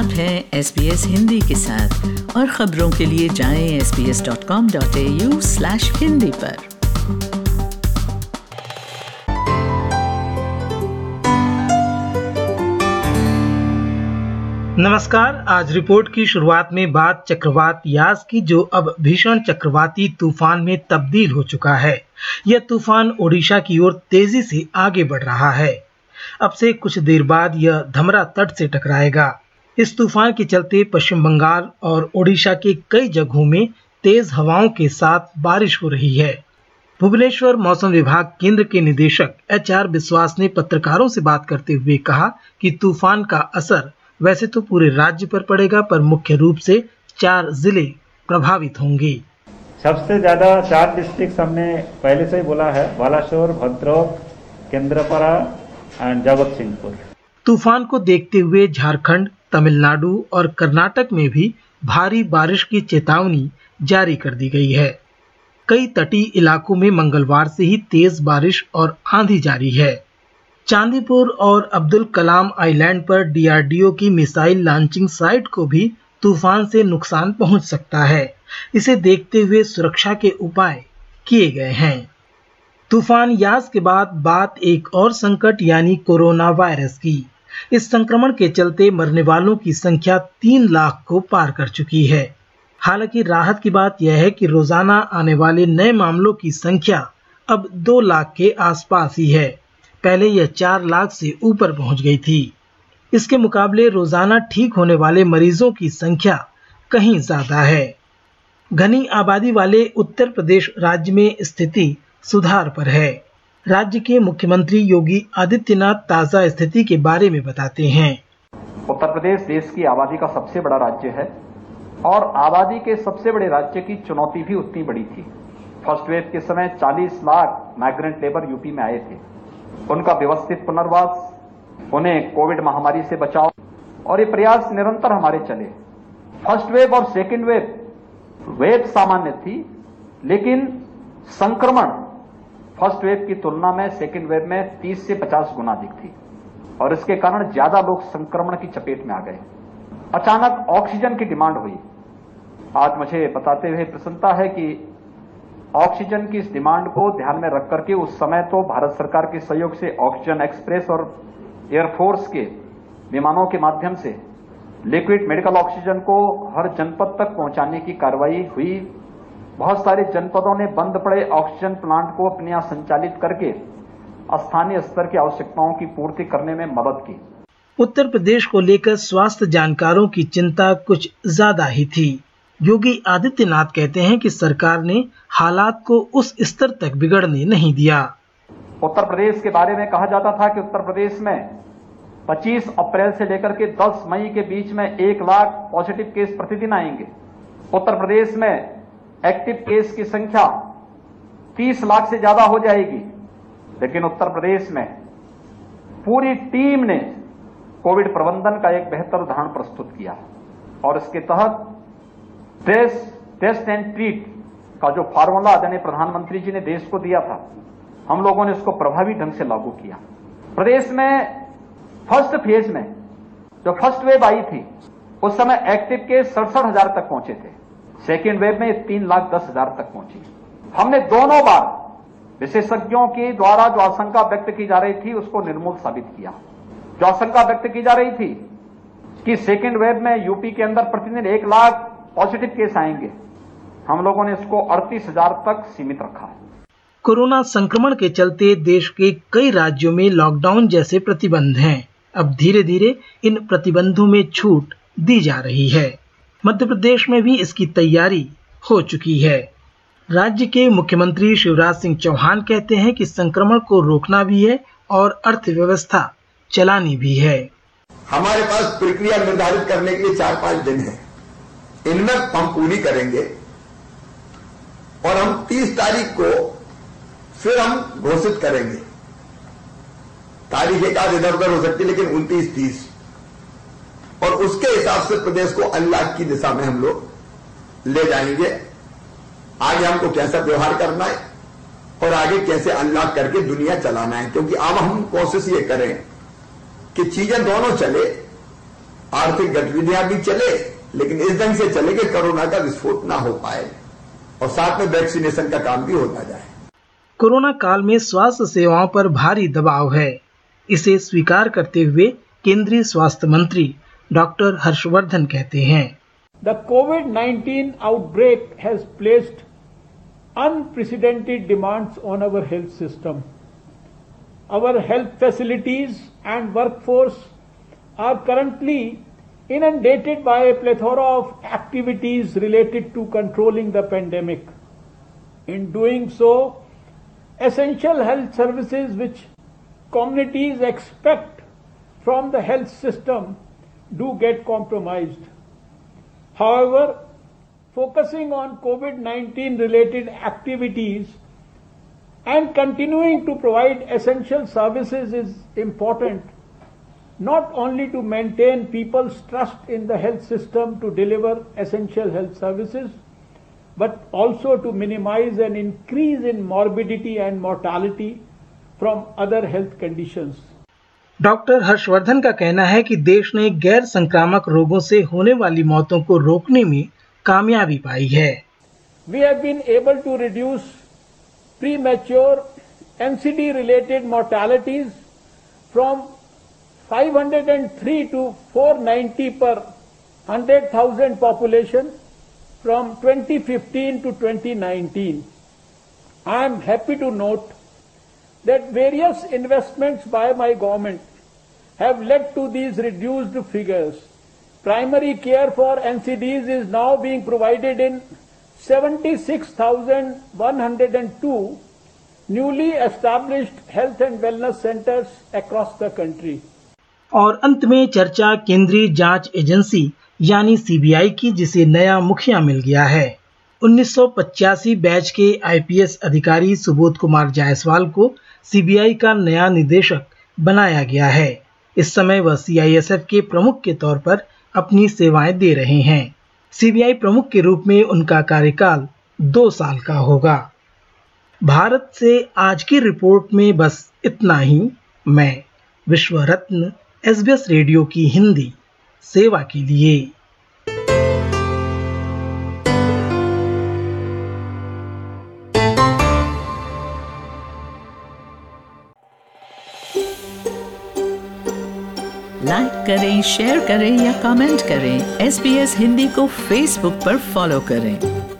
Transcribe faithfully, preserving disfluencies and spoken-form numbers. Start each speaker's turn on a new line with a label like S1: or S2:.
S1: आप हैं S B S Hindi के साथ और खबरों के लिए जाएं S B S dot com dot A U slash Hindi पर।
S2: नमस्कार। आज रिपोर्ट की शुरुआत में बात चक्रवात यास की, जो अब भीषण चक्रवाती तूफान में तब्दील हो चुका है। यह तूफान ओडिशा की ओर तेजी से आगे बढ़ रहा है। अब से कुछ देर बाद यह धमरा तट से टकराएगा। इस तूफान के चलते पश्चिम बंगाल और ओडिशा के कई जगहों में तेज हवाओं के साथ बारिश हो रही है। भुवनेश्वर मौसम विभाग केंद्र के निदेशक एच आर विश्वास ने पत्रकारों से बात करते हुए कहा कि तूफान का असर वैसे तो पूरे राज्य पर पड़ेगा, पर मुख्य रूप से चार जिले प्रभावित होंगे।
S3: सबसे ज्यादा चार डिस्ट्रिक्ट हमने पहले से ही बोला है, बालासोर, भद्रक, केंद्रपड़ा एंड जगत सिंहपुर।
S2: तूफान को देखते हुए झारखंड, तमिलनाडु और कर्नाटक में भी भारी बारिश की चेतावनी जारी कर दी गई है। कई तटीय इलाकों में मंगलवार से ही तेज बारिश और आंधी जारी है। चांदीपुर और अब्दुल कलाम आइलैंड पर डी आर डी ओ की मिसाइल लॉन्चिंग साइट को भी तूफान से नुकसान पहुंच सकता है। इसे देखते हुए सुरक्षा के उपाय किए गए हैं। तूफान यास के बाद बात एक और संकट यानी कोरोना वायरस की। इस संक्रमण के चलते मरने वालों की संख्या तीन लाख को पार कर चुकी है। हालांकि राहत की बात यह है कि रोजाना आने वाले नए मामलों की संख्या अब दो लाख के आसपास ही है। पहले यह चार लाख से ऊपर पहुंच गई थी। इसके मुकाबले रोजाना ठीक होने वाले मरीजों की संख्या कहीं ज्यादा है। घनी आबादी वाले उत्तर प्रदेश राज्य में स्थिति सुधार पर है। राज्य के मुख्यमंत्री योगी आदित्यनाथ ताजा स्थिति के बारे में बताते हैं।
S4: उत्तर प्रदेश देश की आबादी का सबसे बड़ा राज्य है और आबादी के सबसे बड़े राज्य की चुनौती भी उतनी बड़ी थी। फर्स्ट वेव के समय चालीस लाख माइग्रेंट लेबर यूपी में आए थे। उनका व्यवस्थित पुनर्वास, उन्हें कोविड महामारी से बचाव और ये प्रयास निरंतर हमारे चले। फर्स्ट वेव और सेकेंड वेव वेव सामान्य थी, लेकिन संक्रमण फर्स्ट वेव की तुलना में सेकेंड वेव में तीस से पचास गुना अधिक थी और इसके कारण ज्यादा लोग संक्रमण की चपेट में आ गए। अचानक ऑक्सीजन की डिमांड हुई। आज मुझे बताते हुए प्रसन्नता है कि ऑक्सीजन की इस डिमांड को ध्यान में रख करके उस समय तो भारत सरकार के सहयोग से ऑक्सीजन एक्सप्रेस और एयरफोर्स के विमानों के माध्यम से लिक्विड मेडिकल ऑक्सीजन को हर जनपद तक पहुंचाने की कार्रवाई हुई। बहुत सारे जनपदों ने बंद पड़े ऑक्सीजन प्लांट को अपने यहां संचालित करके स्थानीय स्तर की आवश्यकताओं की पूर्ति करने में मदद की।
S2: उत्तर प्रदेश को लेकर स्वास्थ्य जानकारों की चिंता कुछ ज्यादा ही थी। योगी आदित्यनाथ कहते हैं कि सरकार ने हालात को उस स्तर तक बिगड़ने नहीं दिया।
S4: उत्तर प्रदेश के बारे में कहा जाता था कि उत्तर प्रदेश में पच्चीस अप्रैल से लेकर के दस मई के बीच में एक लाख पॉजिटिव केस प्रतिदिन आएंगे। उत्तर प्रदेश में एक्टिव केस की संख्या तीस लाख से ज्यादा हो जाएगी। लेकिन उत्तर प्रदेश में पूरी टीम ने कोविड प्रबंधन का एक बेहतर उदाहरण प्रस्तुत किया और इसके तहत टेस्ट टेस्ट एंड ट्रीट का जो फार्मूला आदरणीय प्रधानमंत्री जी ने देश को दिया था, हम लोगों ने उसको प्रभावी ढंग से लागू किया। प्रदेश में फर्स्ट फेज में जो फर्स्ट वेव आई थी उस समय एक्टिव केस सड़सठ हजार तक पहुंचे थे। सेकेंड वेव में तीन लाख दस हजार तक पहुंची। हमने दोनों बार विशेषज्ञों के द्वारा जो आशंका व्यक्त की जा रही थी उसको निर्मूल साबित किया। जो आशंका व्यक्त की जा रही थी कि सेकेंड वेव में यूपी के अंदर प्रतिदिन एक लाख पॉजिटिव केस आएंगे, हम लोगों ने इसको अड़तीस हजार तक सीमित रखा है।
S2: कोरोना संक्रमण के चलते देश के कई राज्यों में लॉकडाउन जैसे प्रतिबंध हैं। अब धीरे धीरे इन प्रतिबंधों में छूट दी जा रही है। मध्य प्रदेश में भी इसकी तैयारी हो चुकी है। राज्य के मुख्यमंत्री शिवराज सिंह चौहान कहते हैं कि संक्रमण को रोकना भी है और अर्थव्यवस्था चलानी भी है।
S5: हमारे पास प्रक्रिया निर्धारित करने के लिए चार पांच दिन है, इनमें हम पूरी करेंगे और हम तीस तारीख को फिर हम घोषित करेंगे। तारीख एक आध इधर उधर हो सकती है, लेकिन उनतीस तीस और उसके हिसाब से प्रदेश को अनलॉक की दिशा में हम लोग ले जाएंगे। आगे हमको कैसा व्यवहार करना है और आगे कैसे अनलॉक करके दुनिया चलाना है, क्योंकि अब हम कोशिश ये करें कि चीजें दोनों चले, आर्थिक गतिविधियां भी चले, लेकिन इस ढंग से चले कि कोरोना का विस्फोट ना हो पाए और साथ में वैक्सीनेशन का काम भी होता जाए।
S2: कोरोना काल में स्वास्थ्य सेवाओं पर भारी दबाव है। इसे स्वीकार करते हुए केंद्रीय स्वास्थ्य मंत्री डॉक्टर हर्षवर्धन कहते हैं,
S6: The COVID nineteen outbreak has placed unprecedented demands on our health system. Our health facilities and workforce are currently inundated by a plethora of activities related to controlling the pandemic. In doing so, essential health services which communities expect from the health system do get compromised. However, focusing on COVID nineteen related activities and continuing to provide essential services is important, not only to maintain people's trust in the health system to deliver essential health services, but also to minimize an increase in morbidity and mortality from other health conditions.
S2: Doctor Harshvardhan का कहना है कि देश ने गैर संक्रामक रोगों से होने वाली मौतों को रोकने में कामयाबी पाई है।
S6: We have been able to reduce premature N C D related mortalities from five hundred three to four ninety per one hundred thousand population from twenty fifteen to twenty nineteen. I am happy to note that various investments by my government have led to these reduced figures. Primary care for N C Ds is now being provided in seventy-six thousand one hundred two newly established health and wellness centers across the country.
S2: और अंत में चर्चा केंद्रीय जांच agency यानी C B I की, जिसे नया मुखिया मिल गया है। उन्नीस सौ पचासी बैच के आई पी एस अधिकारी सुबोध कुमार जायसवाल को सी बी आई का नया निदेशक बनाया गया है। इस समय वह सी आई एस एफ के प्रमुख के तौर पर अपनी सेवाएं दे रहे हैं। सी बी आई प्रमुख के रूप में उनका कार्यकाल दो साल का होगा। भारत से आज की रिपोर्ट में बस इतना ही। मैं Vishwa Ratna S B S radio की हिंदी सेवा के लिए।
S1: लाइक करें, शेयर करें या कमेंट करें। एस बी एस हिंदी को फेसबुक पर फॉलो करें।